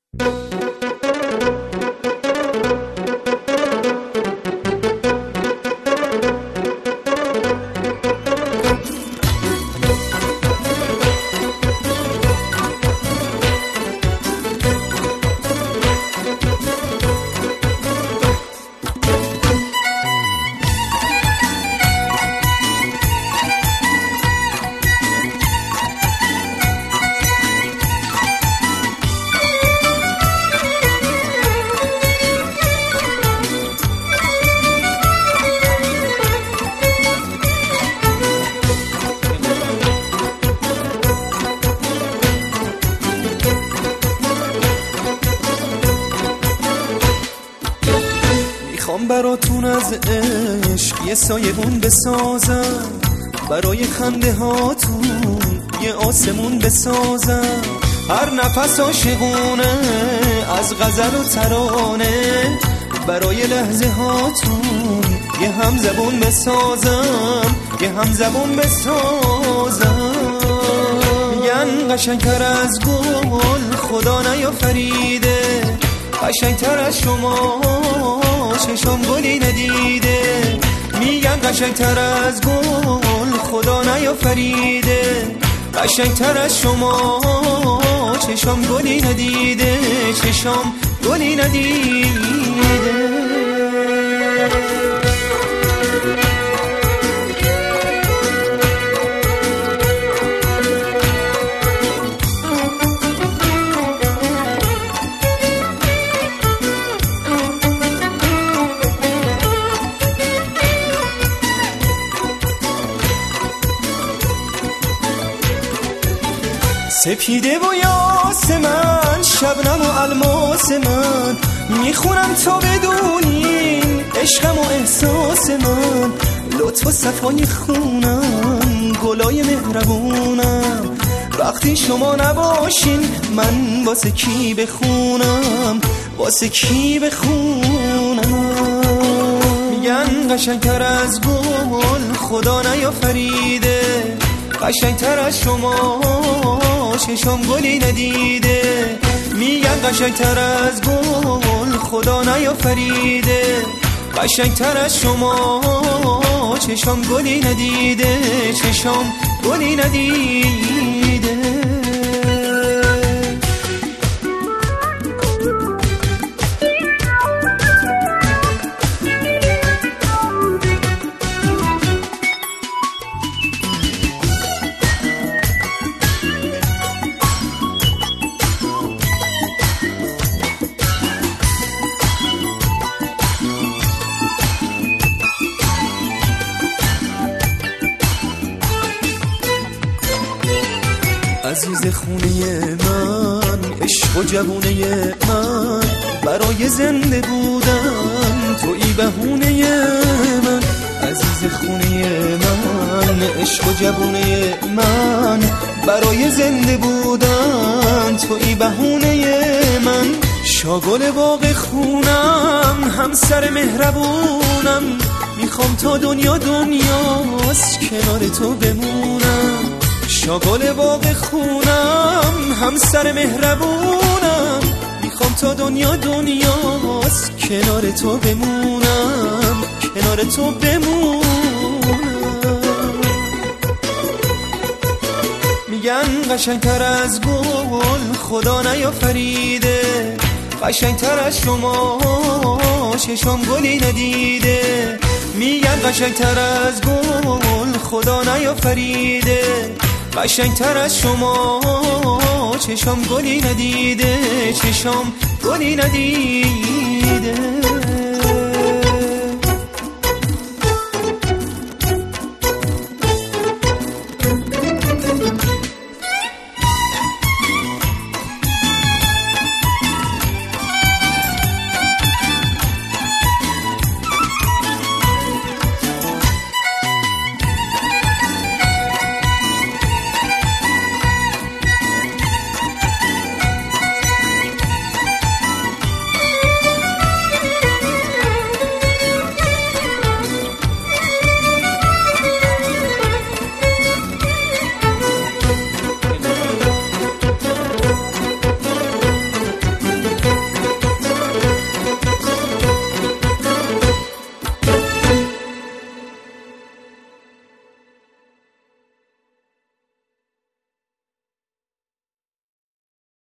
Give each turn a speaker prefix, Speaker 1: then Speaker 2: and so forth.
Speaker 1: میخوام براتون از عشق یه سایبون بسازم، برای خنده هاتون یه آسمون بسازم. هر نفس عاشقونه از غزل و ترانه، برای لحظه هاتون یه همزبون بسازم، یه همزبون بسازم. میگن قشنگتر از گل خدا نیافریده، قشنگتر از شما چشم گلی ندیده. میگن قشنگتر از گل خدا نیافریده، قشنگتر از شما چشم گلی ندیده، چشم گلی ندیده. سپیده و یاس من، شبنم و الماس من، میخونم تا بدونین عشقم و احساس من. لطف و صفای خونم، گلای مهربونم، وقتی شما نباشین من واسه کی بخونم، واسه کی بخونم. میگن قشنگتر از گل خدا نیافریده، قشنگتر از شما چشم گلی ندیده. میگن قشنگتر از گل خدا نیافریده، قشنگتر از شما چشم گلی ندیده، چشم گلی ندیده. عزیز خونه من، عشق و جوونه من، برای زنده بودن تویی بهونه من. عزیز خونه من، عشق و جوونه من، برای زنده بودن تویی بهونه من. شاگل باغ خونم، همسر مهربونم، میخوام تا دنیا دنیاست کنار تو بمونم. شاگل باغ خونم، همسر مهربونم، میخوام تا دنیا دنیاست کنار تو بمونم، کنار تو بمونم. میگن قشنگتر از گل خدا نیافریده، قشنگتر از شما چشم گلی ندیده. میگن قشنگتر از گل خدا نیافریده، قشنگتر از شما چشم گلی ندیده، چشم گلی ندیده.